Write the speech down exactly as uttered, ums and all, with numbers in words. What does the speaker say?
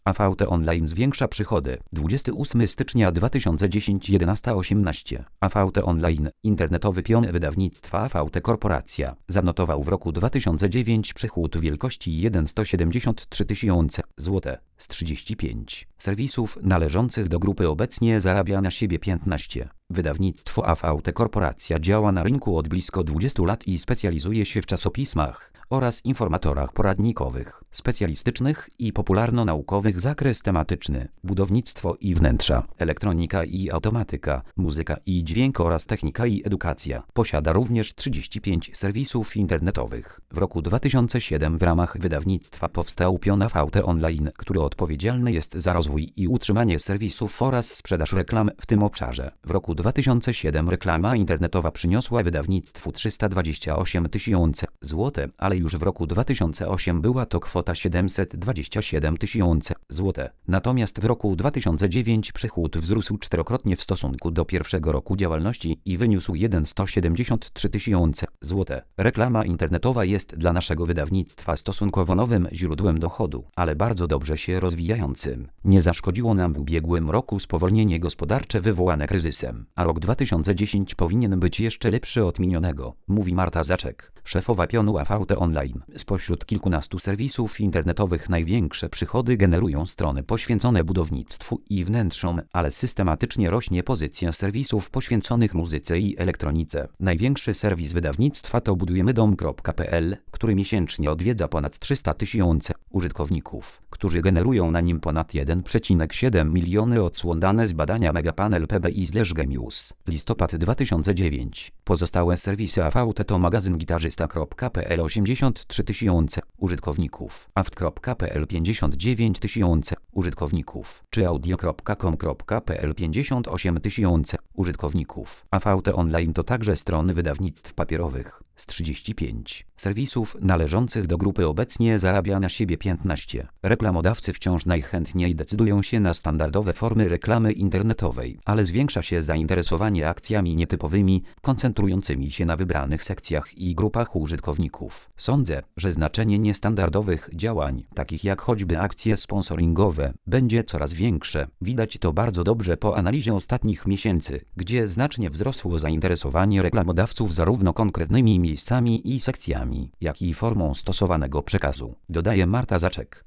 A V T Online zwiększa przychody. dwudziestego ósmego stycznia dwa tysiące dziesiątego jedenastego osiemnaście. A V T Online, internetowy pion wydawnictwa A V T Korporacja, zanotował w roku dwa tysiące dziewiątym przychód wielkości sto siedemdziesiąt trzy tysiące złotych z trzydziestu pięciu serwisów należących do grupy obecnie zarabia na siebie piętnaście. Wydawnictwo A V T Korporacja działa na rynku od blisko dwudziestu lat i specjalizuje się w czasopismach oraz informatorach poradnikowych, specjalistycznych i popularno-naukowych. Zakres tematyczny: budownictwo i wnętrza, elektronika i automatyka, muzyka i dźwięk oraz technika i edukacja. Posiada również trzydzieści pięć serwisów internetowych. W roku dwa tysiące siódmym w ramach wydawnictwa powstał pion A V T Online, który odpowiedzialny jest za rozwój i utrzymanie serwisów oraz sprzedaż reklam w tym obszarze. W roku dwa tysiące siódmym reklama internetowa przyniosła wydawnictwu trzysta dwadzieścia osiem tysięcy złotych, ale już w roku dwa tysiące ósmym była to kwota siedemset dwadzieścia siedem tysięcy złotych. Natomiast w roku dwa tysiące dziewiątym przychód wzrósł czterokrotnie w stosunku do pierwszego roku działalności i wyniósł sto siedemdziesiąt trzy tysiące złotych. Reklama internetowa jest dla naszego wydawnictwa stosunkowo nowym źródłem dochodu, ale bardzo dobrze się rozwijającym. Nie zaszkodziło nam w ubiegłym roku spowolnienie gospodarcze wywołane kryzysem, a rok dwa tysiące dziesiąty powinien być jeszcze lepszy od minionego, mówi Marta Zaczek, szefowa pionu A V T Online. Spośród kilkunastu serwisów internetowych największe przychody generują strony poświęcone budownictwu i wnętrzom, ale systematycznie rośnie pozycja serwisów poświęconych muzyce i elektronice. Największy serwis wydawnictwa to budujemydom kropka p l, który miesięcznie odwiedza ponad trzysta tysięcy użytkowników, którzy generują na nim ponad jeden przecinek siedem miliony odsłon. Dane z badania Megapanel P B I slash Gemius. Listopad dwa tysiące dziewiąty. Pozostałe serwisy A V T to magazyn gitarzysta kropka p l osiemdziesiąt trzy tysiące użytkowników, aft kropka p l pięćdziesiąt dziewięć tysięcy użytkowników, czy audio kropka com kropka p l pięćdziesiąt osiem tysięcy użytkowników. A V T Online to także strony wydawnictw papierowych z trzydziestu pięciu serwisów należących do grupy obecnie zarabia na siebie piętnaście. Reklamodawcy wciąż najchętniej decydują się na standardowe formy reklamy internetowej, ale zwiększa się zainteresowanie akcjami nietypowymi, koncentrującymi się na wybranych sekcjach i grupach użytkowników. Sądzę, że znaczenie niestandardowych działań, takich jak choćby akcje sponsoringowe, będzie coraz większe. Widać to bardzo dobrze po analizie ostatnich miesięcy, gdzie znacznie wzrosło zainteresowanie reklamodawców zarówno konkretnymi miejscami i sekcjami, jak i formą stosowanego przekazu, dodaje Marta Zaczek.